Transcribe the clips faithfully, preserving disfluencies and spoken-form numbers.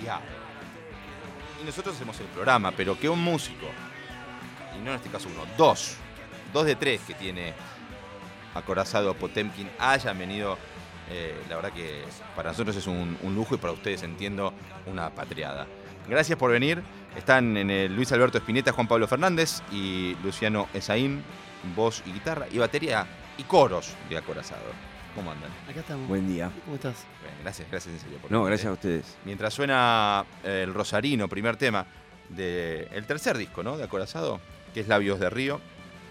demasiado. Y nosotros hacemos el programa, pero que un músico, y no en este caso uno, dos, dos de tres que tiene Acorazado Potemkin hayan venido, eh, la verdad que para nosotros es un, un lujo y para ustedes, entiendo, una patriada. Gracias por venir. Están en el Luis Alberto Spinetta, Juan Pablo Fernández y Luciano Esaín, voz y guitarra y batería y coros de Acorazado. ¿Cómo andan? Acá estamos. Buen día. ¿Cómo estás? Bien, gracias, gracias en serio. Por No, venir. gracias a ustedes. Mientras suena eh, el Rosarino, primer tema del tercer disco, ¿no? De Acorazado, que es Labios de Río.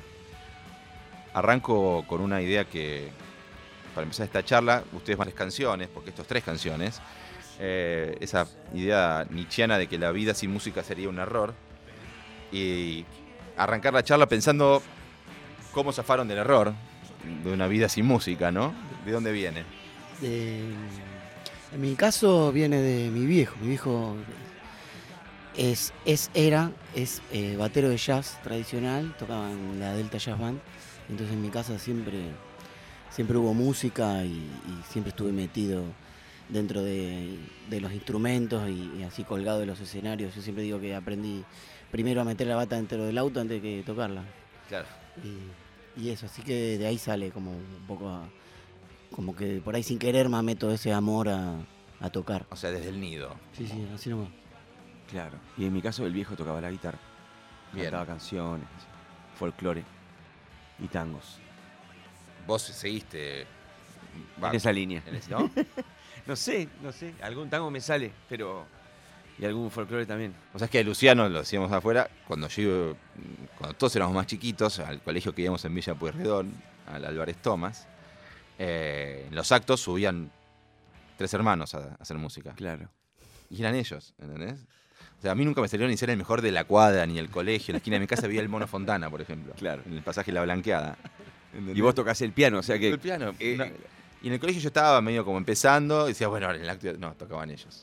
Arranco con una idea que, para empezar esta charla, ustedes van a tres canciones, porque estos tres canciones, eh, esa idea nietzscheana de que la vida sin música sería un error, y arrancar la charla pensando cómo zafaron del error de una vida sin música, ¿no? ¿De dónde viene? De- en mi caso viene de mi viejo. Mi viejo es, es era, es eh, batero de jazz tradicional, tocaba en la Delta Jazz Band. Entonces en mi casa siempre, siempre hubo música y, y siempre estuve metido dentro de, de los instrumentos y, y así colgado de los escenarios. Yo siempre digo que aprendí primero a meter la bata dentro del auto antes que tocarla. Claro. Y, y eso, así que de ahí sale como un poco a, como que por ahí sin querer me meto ese amor a, a tocar. O sea, desde el nido. Sí, sí, así nomás. Claro. Y en mi caso el viejo tocaba la guitarra. Bien. Cantaba canciones, folclore y tangos. Vos seguiste... va, En esa línea. en ese- ¿no? No sé, no sé. Algún tango me sale, pero... Y algún folclore también. O sea, es que a Luciano, lo decíamos afuera, cuando yo, cuando todos éramos más chiquitos, al colegio que íbamos en Villa Pueyrredón, al Álvarez Tomás, eh, en los actos subían tres hermanos a, a hacer música. Claro. Y eran ellos, ¿entendés? O sea, a mí nunca me salió ni ser el mejor de la cuadra, ni el colegio. En la esquina de mi casa había el Mono Fontana, por ejemplo. Claro. En el pasaje La Blanqueada. ¿Entendés? Y vos tocás el piano, o sea que... El piano. eh, no. Y en el colegio yo estaba medio como empezando, y decía, bueno, en el acto... No, tocaban ellos.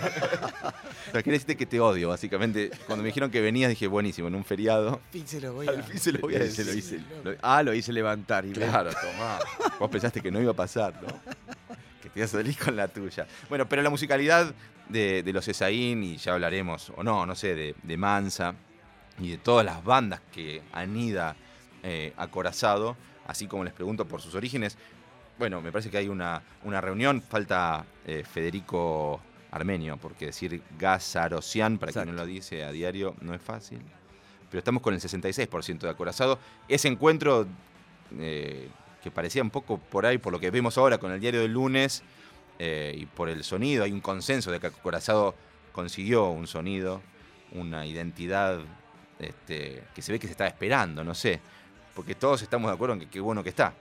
O sea, quiere decirte que te odio, básicamente. Cuando me dijeron que venías, dije, buenísimo, en un feriado. Fin se lo voy Al fin se lo voy a eh, decir. se lo hice, lo- ah, lo hice levantar. Y Claro, tomá. Vos pensaste que no iba a pasar, ¿no? Que te ibas a salir con la tuya. Bueno, pero la musicalidad de, de los Esaín, y ya hablaremos, o no, no sé, de, de Mansa y de todas las bandas que anida eh, Acorazado, así como les pregunto por sus orígenes. Bueno, me parece que hay una, una reunión, falta eh, Federico Armenio, porque decir Gazarosian, para quien no lo dice a diario, no es fácil. Pero estamos con el sesenta y seis por ciento de Acorazado. Ese encuentro eh, que parecía un poco por ahí, por lo que vemos ahora con el diario del lunes, eh, y por el sonido, hay un consenso de que Acorazado consiguió un sonido, una identidad este, que se ve que se estaba esperando, no sé. Porque todos estamos de acuerdo en que qué bueno que está.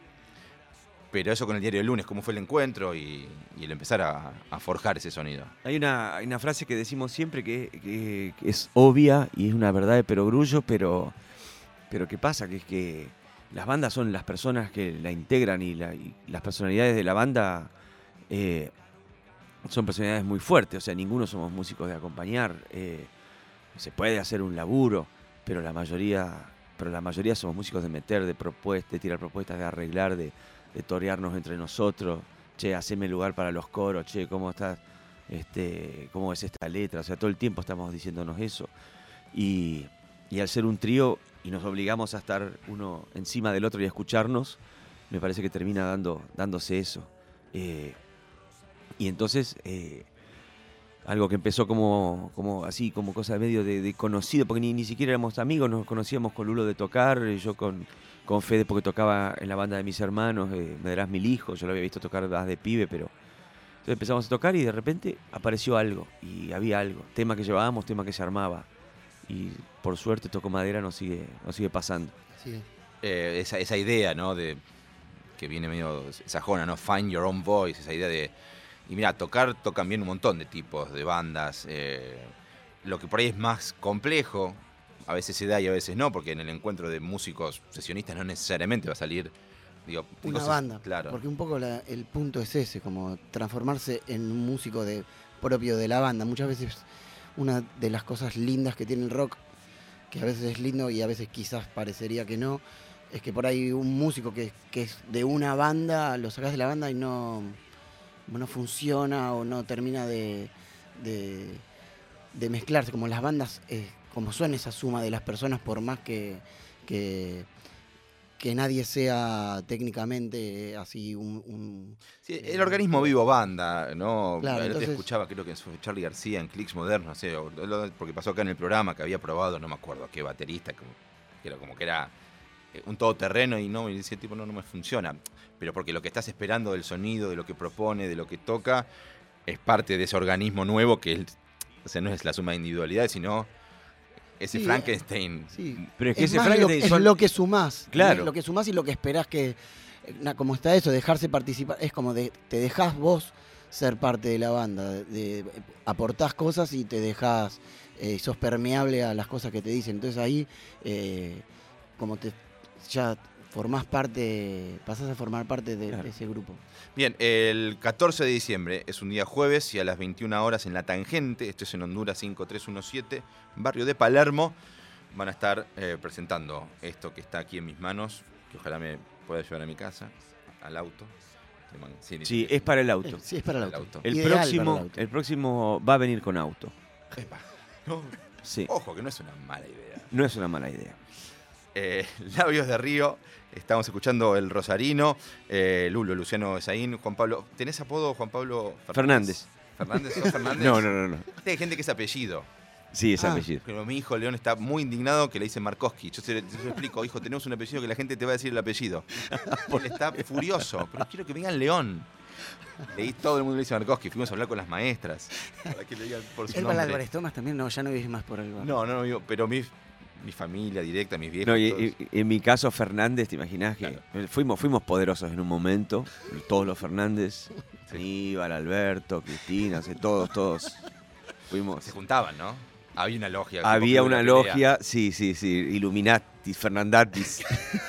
Pero eso con el diario del lunes, cómo fue el encuentro y, y el empezar a, a forjar ese sonido. Hay una, hay una frase que decimos siempre que, que- que es obvia y es una verdad de perogrullo, pero, pero ¿qué pasa? Que es que las bandas son las personas que la integran y, la- y las personalidades de la banda eh, son personalidades muy fuertes. O sea, ninguno somos músicos de acompañar. eh, se puede hacer un laburo, pero la mayoría, pero la mayoría somos músicos de meter, de propuestas, de tirar propuestas, de arreglar, de de torearnos entre nosotros, che, haceme lugar para los coros, che, ¿cómo estás? Este, ¿cómo es esta letra? O sea, todo el tiempo estamos diciéndonos eso. Y, y al ser un trío y nos obligamos a estar uno encima del otro y a escucharnos, me parece que termina dando, dándose eso. Eh, y entonces, eh, algo que empezó como, como así, como cosa medio de, de conocido, porque ni, ni siquiera éramos amigos, nos conocíamos con Lulo de tocar, yo con... con Fede porque tocaba en la banda de mis hermanos, eh, Me darás mil hijos, yo lo había visto tocar más de pibe, pero... Entonces empezamos a tocar y de repente apareció algo, y había algo, tema que llevábamos, tema que se armaba, y por suerte Toco Madera nos sigue, nos sigue pasando. Sí. Eh, esa, esa idea, ¿no? De, que viene medio sajona, ¿no? Find your own voice, esa idea de... Y mira, tocar, tocan bien un montón de tipos, de bandas. Eh, lo que por ahí es más complejo, a veces se da y a veces no, porque en el encuentro de músicos sesionistas no necesariamente va a salir, digo, Una cosas- banda. Claro. Porque un poco la- el punto es ese, como transformarse en un músico de, propio de la banda. Muchas veces una de las cosas lindas que tiene el rock, que a veces es lindo y a veces quizás parecería que no, es que por ahí un músico que, que es de una banda, lo sacás de la banda y no, no funciona o no termina de, de, de mezclarse, como las bandas, eh, como son esa suma de las personas, por más que, que, que nadie sea técnicamente así un... un Sí, el organismo vivo banda, ¿no? Claro, Yo te entonces- escuchaba, creo que fue Charly García en Clicks Modernos, no sé, o- lo- porque pasó acá en el programa que había probado, no me acuerdo qué baterista, como, que era como que era eh, un todoterreno y no, y decía tipo, no, no me funciona. Pero porque lo que estás esperando del sonido, de lo que propone, de lo que toca, es parte de ese organismo nuevo que es, o sea, no es la suma de individualidades, sino ese Sí, Frankenstein. Sí. Pero es que es ese más lo, Frankenstein es son- lo que sumás. Claro. Es lo que sumás y lo que esperás que... eh, na- como está eso, dejarse participar. Es como de, te dejás vos ser parte de la banda. De, de- aportás cosas y te dejás... Eh, sos permeable a las cosas que te dicen. Entonces ahí, eh, como te ya formás parte... Pasás a formar parte de, Claro. de ese grupo. Bien, el catorce de diciembre es un día jueves y a las veintiuna horas en La Tangente, esto es en Honduras cinco tres uno siete, barrio de Palermo, van a estar eh, presentando esto que está aquí en mis manos, que ojalá me pueda llevar a mi casa, al auto. Sí, Sí, es para el auto. Eh, Sí, es para el El auto. auto. El Ideal para próximo, el auto. el próximo va a venir con auto. Epa. No, Sí, ojo, que no es una mala idea. no es una mala idea. Eh, Labios de Río, estamos escuchando El Rosarino, eh, Lulo, Luciano Esaín, Juan Pablo. ¿Tenés apodo, Juan Pablo Fernández. ¿Fernández? ¿Sos Fernández? No, no, no, no. Hay gente que es apellido. Sí, es Ah. apellido. Pero mi hijo León está muy indignado que le dice Markowski. Yo se yo se lo explico, hijo, tenemos un apellido que la gente te va a decir el apellido. Porque está furioso, pero quiero que me digan León. Leí, todo el mundo le dice Markowski, fuimos a hablar con las maestras para que le digan por su ¿El para nombre. Álvarez Tomás también? No, ya no vivís más por Álvarez. No, no, no, pero mi, mi familia directa, mis viejos. No, y, todos. y- en mi caso, Fernández, ¿te imaginas que Claro. fuimos, fuimos poderosos en un momento? Todos los Fernández, Sí. Aníbal, Alberto, Cristina, sí, todos, todos. Fuimos. Se juntaban, ¿no? Había una logia. Había tipo una Club de la Pelea. logia, sí, sí, sí, Illuminati, Fernandatis.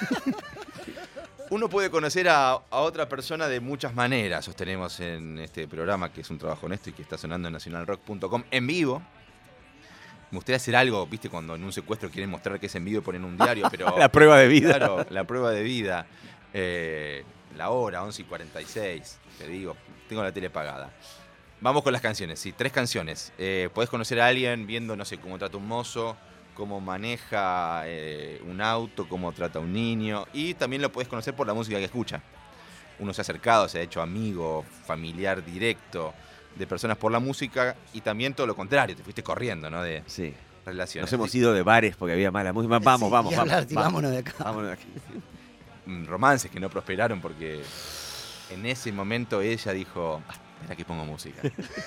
Uno puede conocer a, a otra persona de muchas maneras, sostenemos en este programa, que es un trabajo honesto y que está sonando en nacional rock punto com en vivo. Me gustaría hacer algo, viste, cuando en un secuestro quieren mostrar que es en vivo y ponen un diario, pero... La prueba de vida. Claro, la prueba de vida. Eh, la hora, once y cuarenta y seis, te digo, tengo la tele pagada. Vamos con las canciones, sí, tres canciones. Eh, podés conocer a alguien viendo, no sé, cómo trata un mozo, cómo maneja eh, un auto, cómo trata a un niño. Y también lo podés conocer por la música que escucha. Uno se ha acercado, se ha hecho amigo, familiar directo de personas por la música y también todo lo contrario, te fuiste corriendo, ¿no? De Sí. relaciones. Nos hemos ido de bares porque había mala música. Vamos, Sí, vamos, y vamos. hablar, sí, vamos. vámonos de acá. Vámonos de aquí. Mm, romances que no prosperaron porque en ese momento ella dijo, "Ah, espera que pongo música".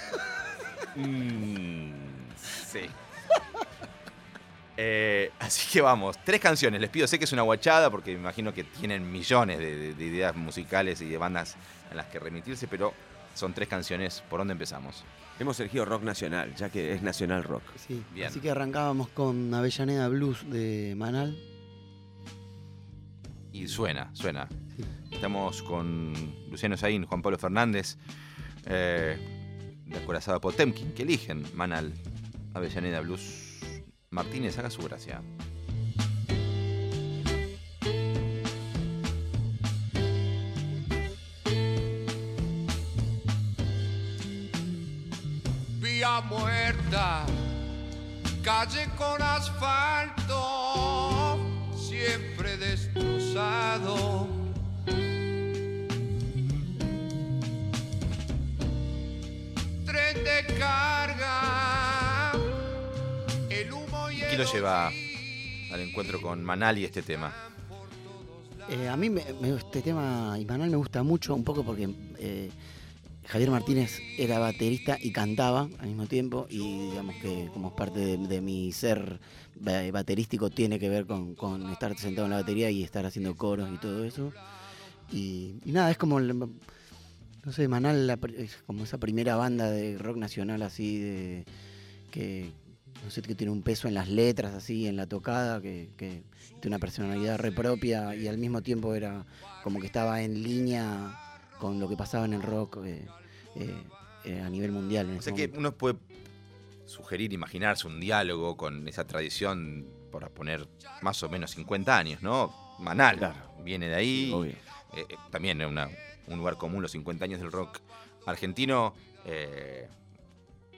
Mm, sí. Eh, así que vamos, tres canciones. Les pido, sé que es una guachada porque me imagino que tienen millones de, de- de ideas musicales y de bandas en las que remitirse, pero son tres canciones. ¿Por dónde empezamos? Hemos elegido rock nacional, ya que es nacional rock. Sí, Bien. así que arrancábamos con Avellaneda Blues de Manal. Y suena, suena. Sí. Estamos con Luciano Saín, Juan Pablo Fernández, eh, de Acorazado Potemkin, que eligen Manal, Avellaneda Blues. Martínez, haga su gracia. Vía muerta, calle con asfalto, siempre destrozado. Tren de carga, el humo y ¿Qué el lo lleva olvido. al encuentro con Manal y este tema? Eh, a mí me, me- este tema y Manal me gusta mucho, un poco porque eh, Javier Martínez era baterista y cantaba al mismo tiempo, y digamos que como parte de, de mi ser ba- baterístico tiene que ver con, con estar sentado en la batería y estar haciendo coros y todo eso. Y, y nada, es como, el- no sé, Manal la pr- es como esa primera banda de rock nacional así, de que no sé, que tiene un peso en las letras, así, en la tocada, que, que tiene una personalidad re propia y al mismo tiempo era como que estaba en línea con lo que pasaba en el rock eh, eh, eh, a nivel mundial. En O ese sea que momento. uno puede sugerir, imaginarse un diálogo con esa tradición, por poner más o menos cincuenta años, ¿no? Manal Claro. viene de ahí. Obvio. Eh, eh, también es una- un lugar común los cincuenta años del rock argentino. eh,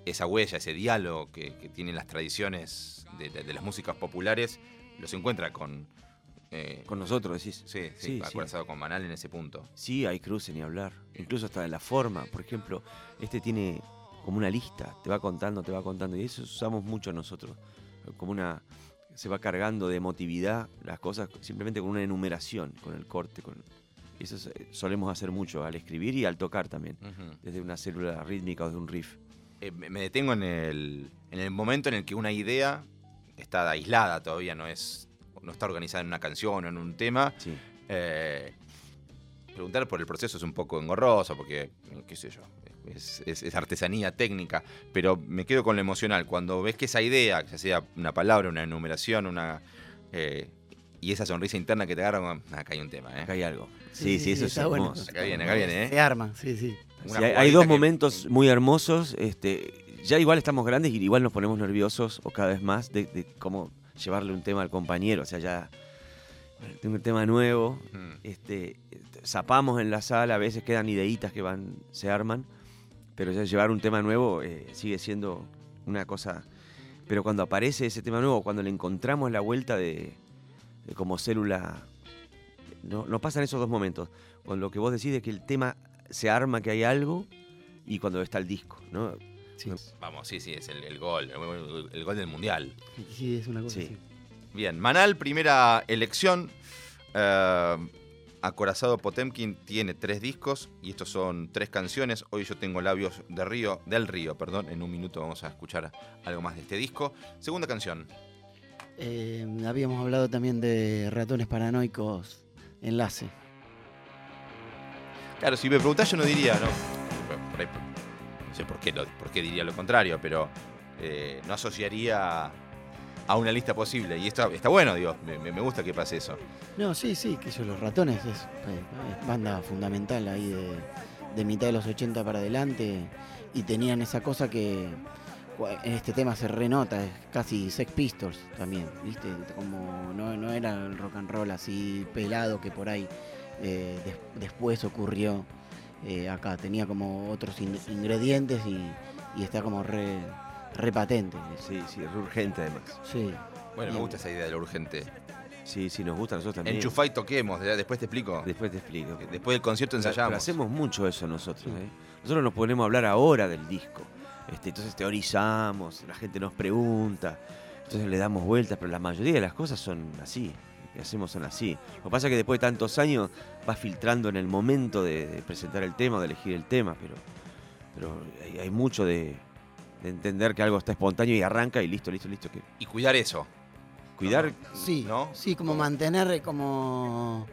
esa huella, ese diálogo que, que tienen las tradiciones de, de, de las músicas populares, los encuentra con... Eh, Con nosotros, decís. sí, sí, Sí, sí. acorazado con Manal en ese punto. Sí, hay cruces ni hablar. Incluso hasta de la forma. Por ejemplo, este tiene como una lista. Te va contando, te va contando. Y eso usamos mucho nosotros. Como una... Se va cargando de emotividad las cosas simplemente con una enumeración, con el corte. Con... Eso es- solemos hacer mucho al escribir y al tocar también. Ujú. Desde una célula rítmica o de un riff. Eh, me me detengo en el, en el momento en el que una idea está aislada todavía, no es no está organizada en una canción o en un tema. Sí. Eh, preguntar por el proceso es un poco engorroso porque, qué sé yo, es, es- es artesanía técnica, pero me quedo con lo emocional. Cuando ves que esa idea, ya sea una palabra, una enumeración, una eh, y esa sonrisa interna que te agarra, como, "Ah, acá hay un tema, ¿eh?". Acá hay algo. Sí, sí, eso es está bueno. hermoso. Acá viene, acá viene, ¿eh? Se arma, sí, sí. Una Sí, hay, hay jugadita dos que- momentos muy hermosos. Este, ya igual estamos grandes y igual nos ponemos nerviosos o cada vez más de, de cómo llevarle un tema al compañero. O sea, ya bueno, tengo un tema nuevo. Mm. Este, zapamos en la sala, a veces quedan ideitas que van, se arman, pero ya llevar un tema nuevo eh, sigue siendo una cosa. Pero cuando aparece ese tema nuevo, cuando le encontramos la vuelta de, de como célula, no, no pasan esos dos momentos. Con lo que vos decís de que el tema se arma, que hay algo, y cuando está el disco, ¿no? Sí, Vamos, sí, sí, es el, el gol, el, el gol del mundial. sí, es una cosa Sí. así. Bien, Manal, primera elección. Eh, Acorazado Potemkin tiene tres discos y estos son tres canciones. Hoy yo tengo Labios de Río, del Río, perdón. En un minuto vamos a escuchar algo más de este disco. Segunda canción. Eh, habíamos hablado también de Ratones Paranoicos, Enlace. Claro, si me preguntás yo no diría, no, por ahí, no sé por qué, lo- por qué diría lo contrario, pero eh, no asociaría a una lista posible. Y esto está bueno, digo, me, me gusta que pase eso. No, sí, sí, que yo, Los Ratones es, eh, es banda fundamental ahí de, de mitad de los ochenta para adelante y tenían esa cosa que cua- en este tema se renota, es casi Sex Pistols también, ¿viste? Como no, no era el rock and roll así pelado que por ahí eh, des- después ocurrió eh, acá, tenía como otros in- ingredientes y, y está como re, re patente. Sí, sí, es urgente además. Sí. Bueno, me Bien. gusta esa idea de lo urgente. Sí, sí, nos gusta a nosotros también. Enchufá y toquemos, ¿verdad? Después te explico. Después te explico. Después del concierto Pero ensayamos. hacemos mucho eso nosotros. Sí. ¿eh? Nosotros nos ponemos a hablar ahora del disco. Este, entonces teorizamos, la gente nos pregunta, entonces le damos vueltas, pero la mayoría de las cosas son así, que hacemos son así. Lo que pasa es que después de tantos años vas filtrando en el momento de, de presentar el tema o de elegir el tema, pero, pero hay, hay mucho de, de entender que algo está espontáneo y arranca y listo, listo, listo. Que Y cuidar eso. cuidar, Sí, ¿no? sí, como Como- mantener, como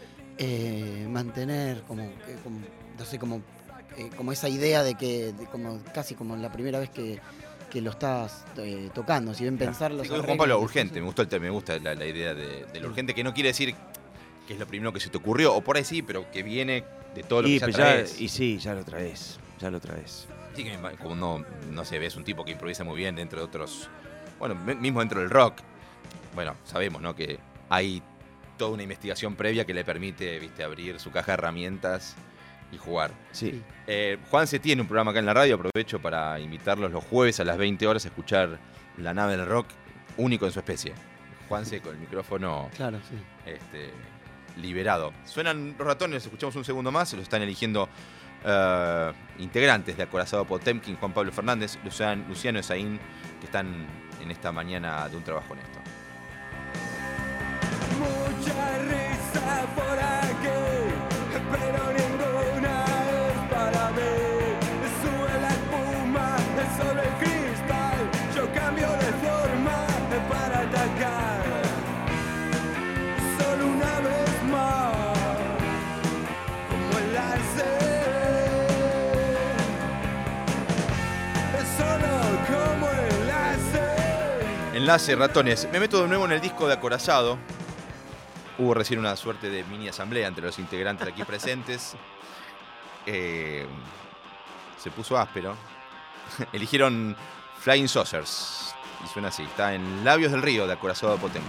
eh, mantener, como, que- como, no sé, como, eh, como esa idea de que, de como casi como la primera vez que, que lo estás eh, tocando, si bien pensar los Sí, Juan arreglos, Pablo, las urgente, cosas. me gustó el tema, me gusta la, la idea de, de lo urgente, que no quiere decir que es lo primero que se te ocurrió, o por ahí sí, pero que viene de todo lo y, que ya pues ya- traes. y sí, ya lo traes, ya lo traes. Sí, que me- como no, no sé, ves un tipo que improvisa muy bien dentro de otros, bueno, me- mismo dentro del rock. Bueno, sabemos, ¿no? Que hay toda una investigación previa que le permite, viste, abrir su caja de herramientas y jugar. Sí. Sí. Eh, Juanse tiene un programa acá en la radio, aprovecho para invitarlos los jueves a las veinte horas a escuchar La Nave del Rock, único en su especie. Juanse con el micrófono Claro, sí. este, liberado. Suenan los ratones, escuchamos un segundo más, se lo están eligiendo eh, integrantes de Acorazado Potemkin, Juan Pablo Fernández, Lucian- Luciano Esaín, que están en esta mañana de un trabajo honesto. Mucha risa por aquí, pero ninguna es para mí. Sube la espuma sobre el cristal, yo cambio de forma para atacar. Solo una vez más, como enlace. Solo como enlace. Enlace, ratones. Me meto de nuevo en el disco de Acorazado. Hubo recién una suerte de mini asamblea entre los integrantes aquí presentes. Eh, se puso áspero. Eligieron Flying Saucers. Y suena así. Está en Labios del Río de Acorazado Potemkin.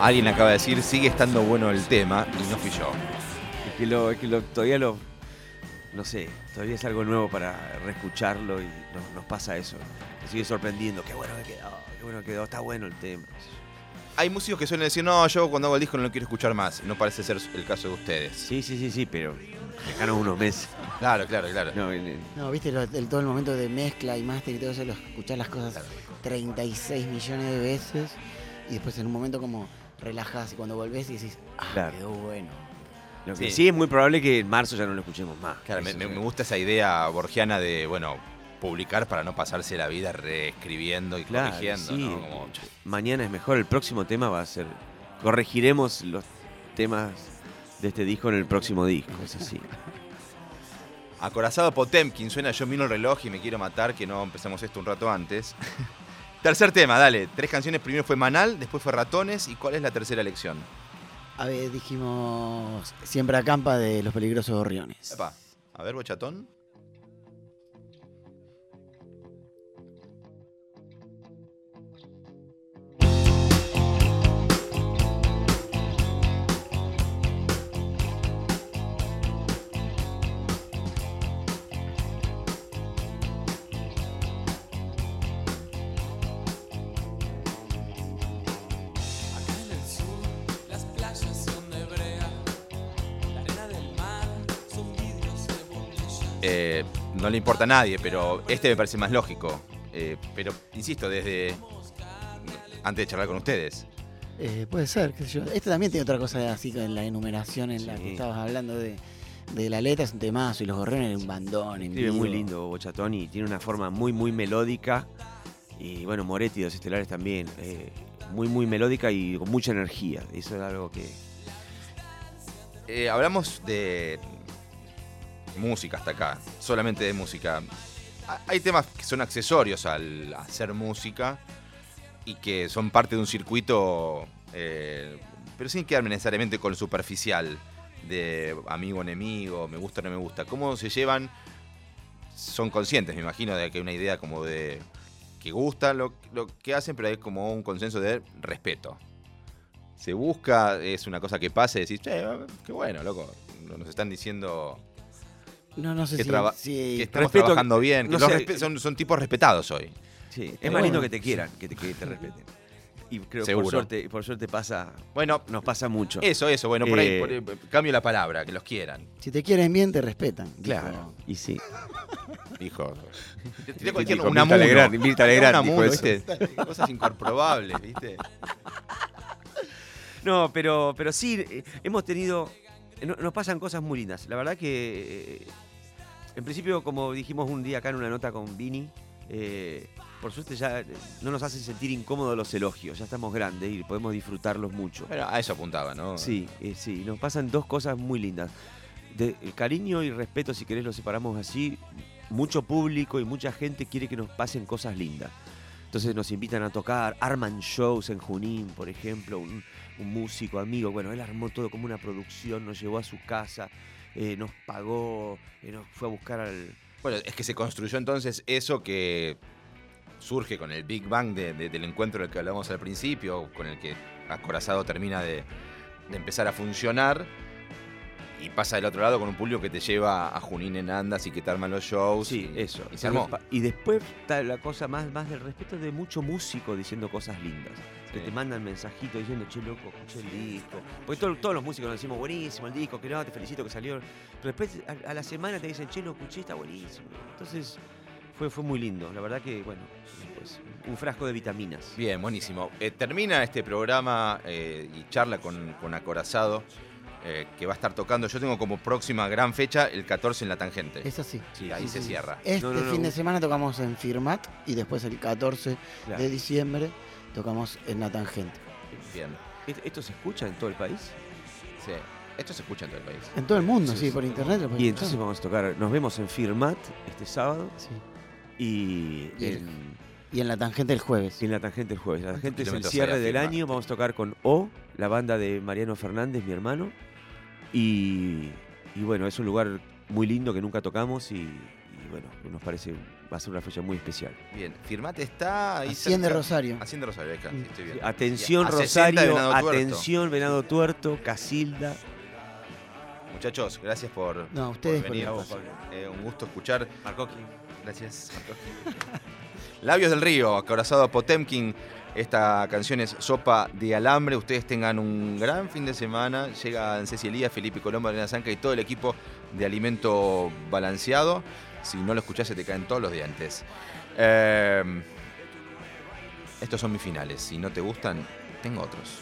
Alguien acaba de decir, sigue estando bueno el tema, y no fui yo. Es que, lo, es que lo, todavía lo... No sé, todavía es algo nuevo para reescucharlo y nos, nos pasa eso. Nos sigue sorprendiendo. Qué bueno que quedó, qué bueno que quedó, está bueno el tema. Hay músicos que suelen decir, no, yo cuando hago el disco no lo quiero escuchar más. No parece ser el caso de ustedes. Sí, sí, sí, sí, pero dejaron unos meses. Claro, claro, claro. No, el- el- No, viste lo- el, todo el momento de mezcla y máster y todo eso, lo, escuchar las cosas treinta y seis millones de veces y después en un momento como relajás y cuando volvés y decís, ah, Claro. quedó bueno. lo que Sí. sí es muy probable que en marzo ya no lo escuchemos más. Claro, me, Eso me- sí. me gusta esa idea borgiana de, bueno, publicar para no pasarse la vida reescribiendo y Claro, corrigiendo, sí. ¿no? Como, Mañana es mejor, el próximo tema va a ser... Corregiremos los temas de este disco en el próximo disco, eso sí. acorazado Potemkin, suena yo miro el reloj y me quiero matar, que no empezamos esto un rato antes. Tercer tema, dale. Tres canciones, primero fue Manal, después fue Ratones, ¿y cuál es la tercera elección? A ver, dijimos Siempre acampa de Los Peligrosos Gorriones. Epa, a ver, Bochatón. Acá en el sur las playas son de brea, la arena del mar son vidrios de botellas. Eh, no le importa a nadie, pero este me parece más lógico. Eh, pero, insisto, desde antes de charlar con ustedes. Eh, puede ser, qué sé yo. Este también tiene otra cosa así con la enumeración en la Sí. que estabas hablando de, de la letra, es un temazo y Los Gorriones un bandón en Escribe vivo. muy lindo Bochatón y tiene una forma muy, muy melódica. Y bueno, Moretti y Los Estelares también. eh, muy, muy melódica y con mucha energía. Eso es algo que... Eh, hablamos de música hasta acá, solamente de música. Ha- Hay temas que son accesorios al hacer música y que son parte de un circuito, eh, pero sin quedarme necesariamente con lo superficial de amigo enemigo, me gusta o no me gusta. ¿Cómo se llevan? Son conscientes, me imagino, de que hay una idea como de que gusta lo, lo que hacen, pero hay como un consenso de respeto. Se busca, es una cosa que pasa y decís, che, qué bueno, loco, nos están diciendo No, no sé que, si, traba- si- que estamos respeto- trabajando bien, que no los sé, respe- son, son tipos respetados hoy. Sí, es Pero más lindo bueno, que te quieran, que te, que te respeten. Y creo que Seguro. por suerte, por suerte pasa, Bueno, nos pasa mucho. eso, eso, bueno, por ahí, Eh, por ahí, cambio la palabra, que los quieran, si te quieren bien, te respetan. dijo. Claro, y sí. dijo. Tiré Dijo cualquier Mirta una muno. Legrand, Mirta Legrand Una dijo muno, eso. ¿viste? Cosas incomprobables, ¿viste? No, pero, pero sí, eh, hemos tenido. eh, no- Nos pasan cosas muy lindas. La verdad que. eh, En principio, como dijimos un día acá en una nota con Vini, eh, por suerte ya eh, no nos hacen sentir incómodos los elogios. Ya estamos grandes y podemos disfrutarlos mucho. Bueno, a eso apuntaba, ¿no? Sí, eh, sí, nos pasan dos cosas muy lindas. De, el cariño y respeto, si querés, lo separamos así. Mucho público y mucha gente quiere que nos pasen cosas lindas. Entonces nos invitan a tocar, arman shows en Junín, por ejemplo, un, un músico amigo. Bueno, él armó todo como una producción, nos llevó a su casa, eh, nos pagó, eh, nos fue a buscar al... Bueno, es que se construyó entonces eso que surge con el Big Bang de- de- del encuentro del que hablamos al principio, con el que Acorazado termina de, de empezar a funcionar y pasa del otro lado con un público que te lleva a Junín en andas y que te arman los shows. Sí, y, eso. Y se armó. Y después está la cosa más, más del respeto de mucho músico diciendo cosas lindas. Que Sí. te mandan mensajitos diciendo, che, loco, escuché el disco. Porque todo- todos los músicos nos decimos, buenísimo el disco, que no, te felicito que salió. Pero después a, a la semana te dicen, che, lo escuché, está buenísimo. Entonces fue, fue muy lindo. La verdad que, bueno, pues un frasco de vitaminas. Bien, buenísimo. Eh, termina este programa eh, y charla con, con Acorazado, eh, que va a estar tocando. Yo tengo como próxima gran fecha el catorce en La Tangente. Es así. Sí, ahí se cierra. Este No, no, no. fin de semana tocamos en Firmat y después el catorce Claro. de diciembre tocamos en La Tangente. Bien. ¿Est- ¿Esto se escucha en todo el país? Sí. Esto se escucha en todo el país. En todo el mundo, Sí, sí, sí. por internet. lo puedes Y entonces escuchar. vamos a tocar, nos vemos en Firmat este sábado Sí. y Y el- en, Y en La Tangente el jueves. en La Tangente el jueves. La Tangente es el kilómetros cierre hay a del Firmat? año. Vamos a tocar con O, la banda de Mariano Fernández, mi hermano. Y, y bueno, es un lugar muy lindo que nunca tocamos y, y bueno, nos parece, va a ser una fecha muy especial. Bien, Firmate está ahí Hacienda cerca. Rosario. Hacienda Rosario, ahí está, sí, estoy bien. Atención A sesenta de Rosario, Venado Tuerto. atención Venado Tuerto, Casilda. Muchachos, gracias por, No, a ustedes por por venir. el espacio. Eh, un gusto escuchar. Marcoqui. Gracias. Labios del Río, acorazado a Potemkin. Esta canción es Sopa de Alambre. Ustedes tengan un gran fin de semana. Llegan Ceci Elías, Felipe Colombo, Elena Zanca y todo el equipo de Alimento Balanceado. Si no lo escuchás, se te caen todos los dientes. Eh, estos son mis finales. Si no te gustan, tengo otros.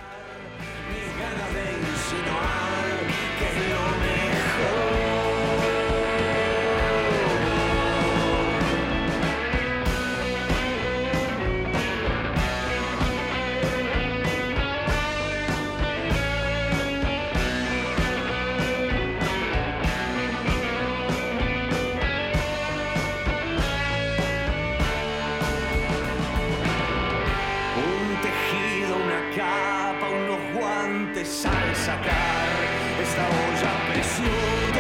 Un tejido, una capa, unos guantes al sacar esta olla a presión.